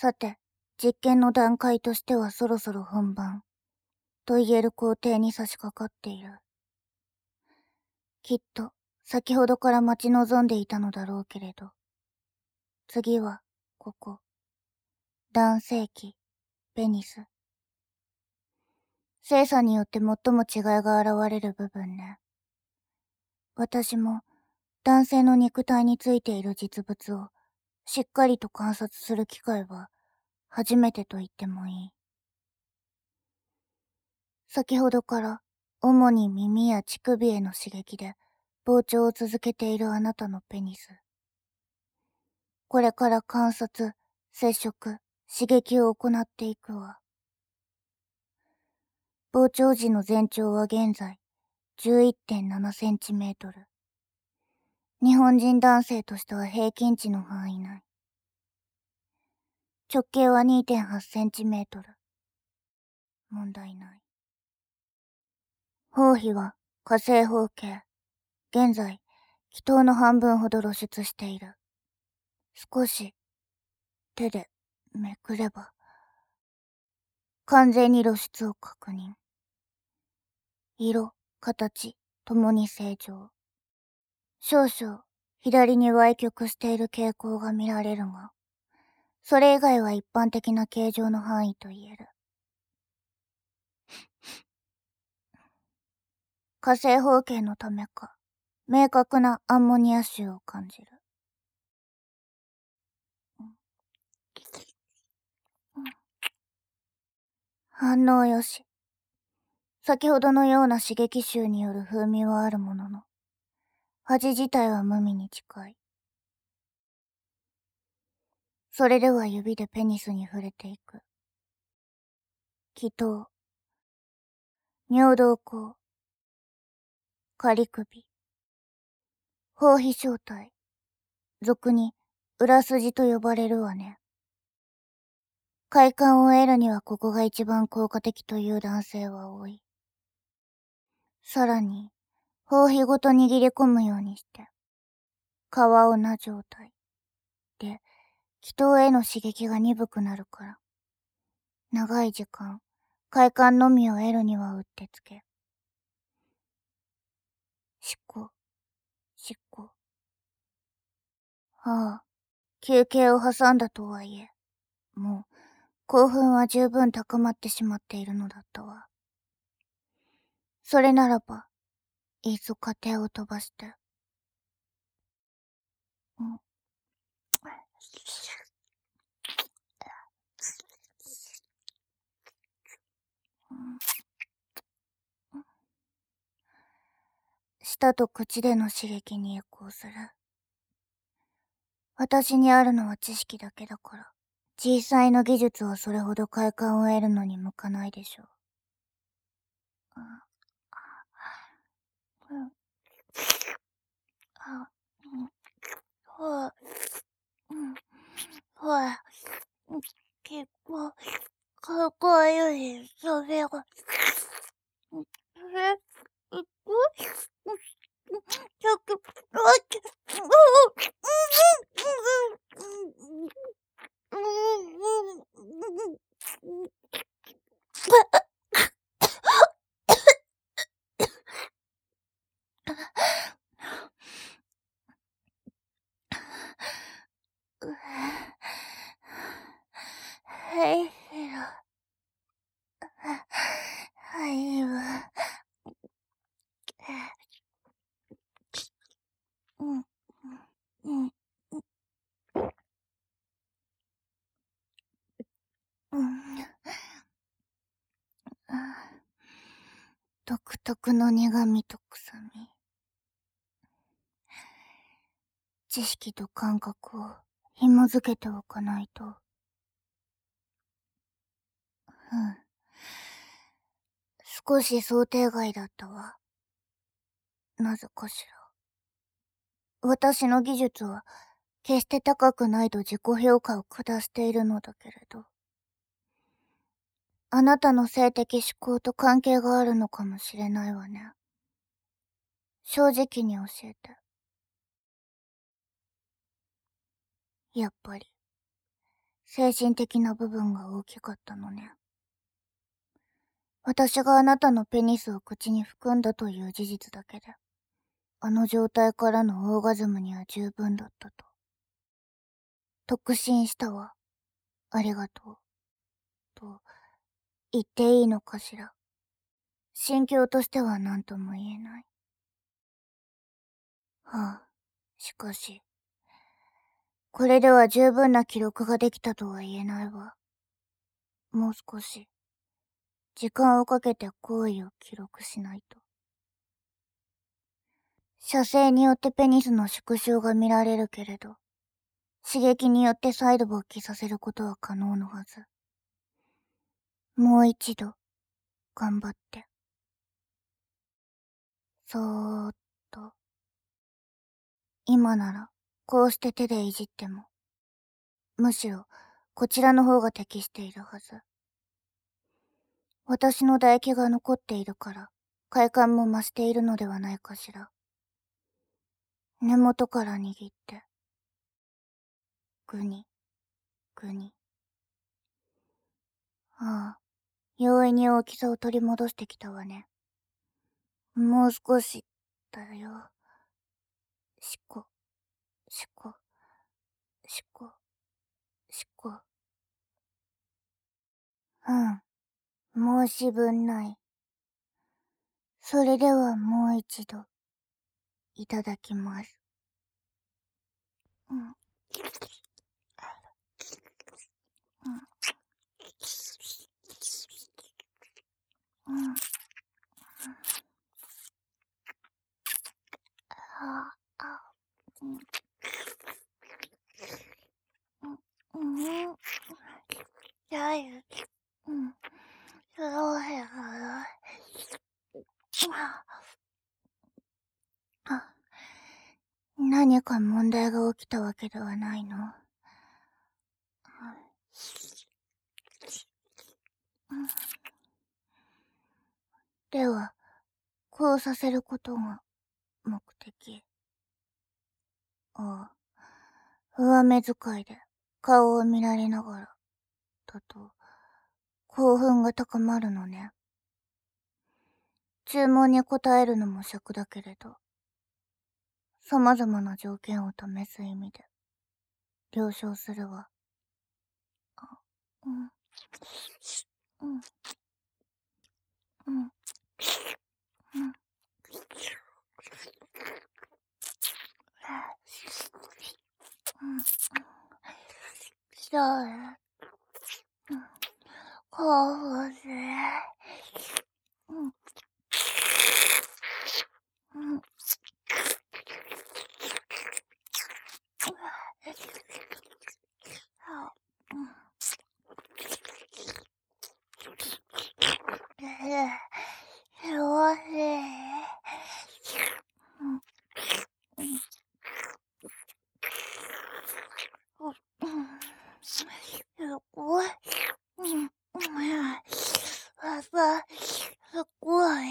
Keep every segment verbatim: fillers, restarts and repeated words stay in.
さて、実験の段階としてはそろそろ本番と言える工程に差し掛かっている。きっと先ほどから待ち望んでいたのだろうけれど、次はここ、男性器、ペニス。性差によって最も違いが現れる部分ね。私も男性の肉体についている実物をしっかりと観察する機会は初めてと言ってもいい。先ほどから主に耳や乳首への刺激で膨張を続けているあなたのペニス。これから観察、接触、刺激を行っていくわ。膨張時の全長は現在 じゅういってんななセンチメートル。日本人男性としては平均値の範囲内。直径は にてんはちセンチメートル。問題ない。包皮は火正方形。現在、気筒の半分ほど露出している。少し手でめくれば完全に露出を確認。色、形、ともに正常。少々左に歪曲している傾向が見られるが、それ以外は一般的な形状の範囲と言える。火正方形のためか、明確なアンモニア臭を感じる。反応よし。先ほどのような刺激臭による風味はあるものの、味自体は無味に近い。それでは指でペニスに触れていく。気筒、尿道口、仮首、包皮小体、俗に裏筋と呼ばれるわね。快感を得るにはここが一番効果的という男性は多い。さらに、包皮ごと握り込むようにして、皮をな状態で、気筒への刺激が鈍くなるから、長い時間、快感のみを得るにはうってつけ。しっこ、しっこ。ああ、休憩を挟んだとはいえ、もう、興奮は十分高まってしまっているのだったわ。それならば、いっそ家庭を飛ばして。うん。舌と口での刺激に移行する。私にあるのは知識だけだから、実際の技術はそれほど快感を得るのに向かないでしょう。うん。あ、うん。ほう。うん。ほう。結構、かっこいい、それが。え、えっと、ちょっと、あっ、はい、はい、わ。うん、うん、うん。独特の苦味と臭み。知識と感覚を紐づけておかないと。うん。少し想定外だったわ。なぜかしら。私の技術は決して高くないと自己評価を下しているのだけれど。あなたの性的思考と関係があるのかもしれないわね。正直に教えて。やっぱり、 精神的な部分が大きかったのね。私があなたのペニスを口に含んだという事実だけで、あの状態からのオーガズムには十分だったと。特進したわ。ありがとう。と、言っていいのかしら。心境としては何とも言えない。はあ、しかし、これでは十分な記録ができたとは言えないわ。もう少し、時間をかけて行為を記録しないと。射精によってペニスの縮小が見られるけれど、刺激によって再度勃起させることは可能のはず。もう一度、頑張って。そーっと。今なら、こうして手でいじっても、むしろ、こちらの方が適しているはず。私の唾液が残っているから、快感も増しているのではないかしら。根元から握って。ぐに、ぐに。ああ、容易に大きさを取り戻してきたわね。もう少し、だよ。しこ、しこ、しこ、しこ。うん、申し分ない。それではもう一度、いただきます。うん。うん。うん。ああ、うん。うん。うん。だい、うん。そうや。あ、何か問題が起きたわけではないの。うん。では、こうさせることが目的。ああ、上目遣いで顔を見られながら、だと、興奮が高まるのね。注文に応えるのも尺だけれど、様々な条件を試す意味で、了承するわ。あ、うん。うん。うん。うん。うん。そうや。うん。興奮する。うん。うん。あ、うん。幸せ。うん。うん。うん。すごい。うん。うん。あさ、すごい。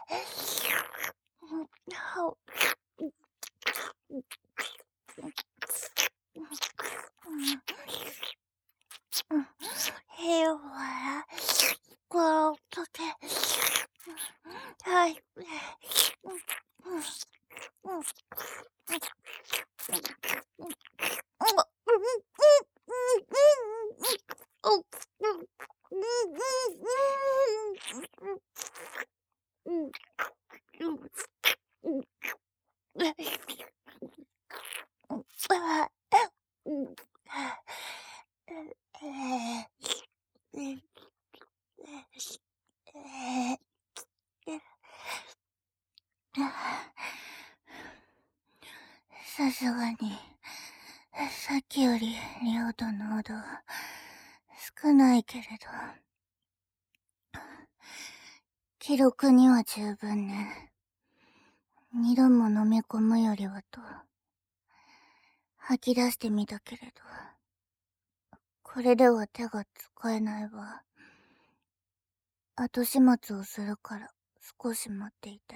うん。は、うん。平和。この時。はい。うん。うん。うん。さすがに、さっきより量と濃度少ないけれど、記録には十分ね。二度も飲み込むよりはと、吐き出してみたけれど、これでは手が使えないわ。後始末をするから少し待っていて。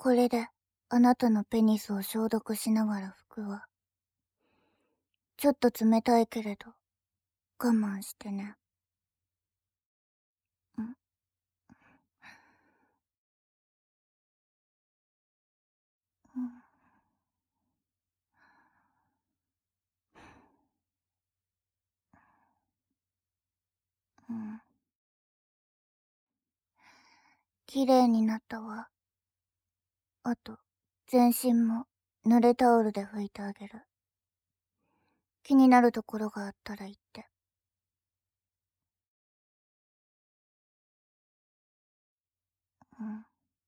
これであなたのペニスを消毒しながら拭くわ。ちょっと冷たいけれど我慢してね。んうんうん。きれいになったわ。あと全身も濡れタオルで拭いてあげる。気になるところがあったら言って。うん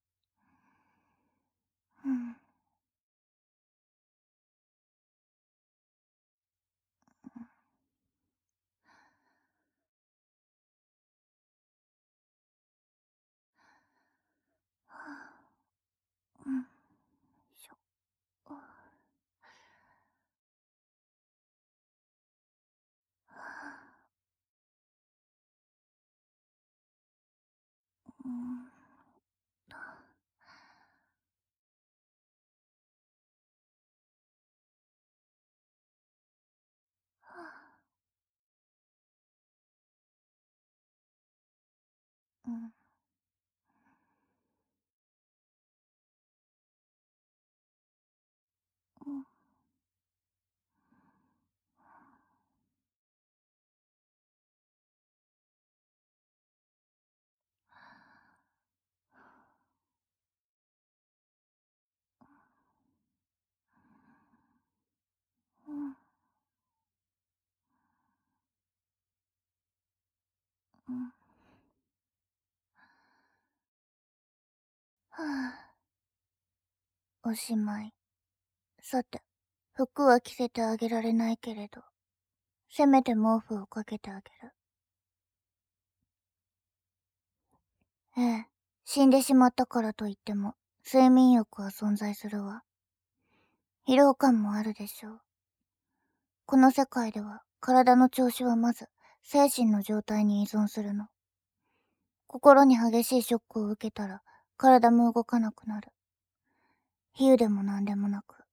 うんうん。しょうんうんうんうんうんはあ、おしまい。さて、服は着せてあげられないけれど、せめて毛布をかけてあげる。ええ、死んでしまったからといっても、睡眠欲は存在するわ。疲労感もあるでしょう。この世界では、体の調子はまず、精神の状態に依存するの。心に激しいショックを受けたら、体も動かなくなる。比喩でもなんでもなく。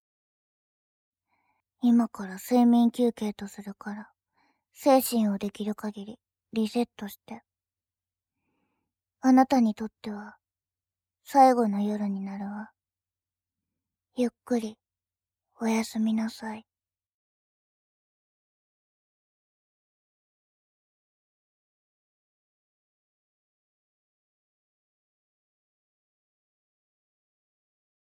今から睡眠休憩とするから、精神をできる限りリセットして。あなたにとっては最後の夜になるわ。ゆっくりおやすみなさい。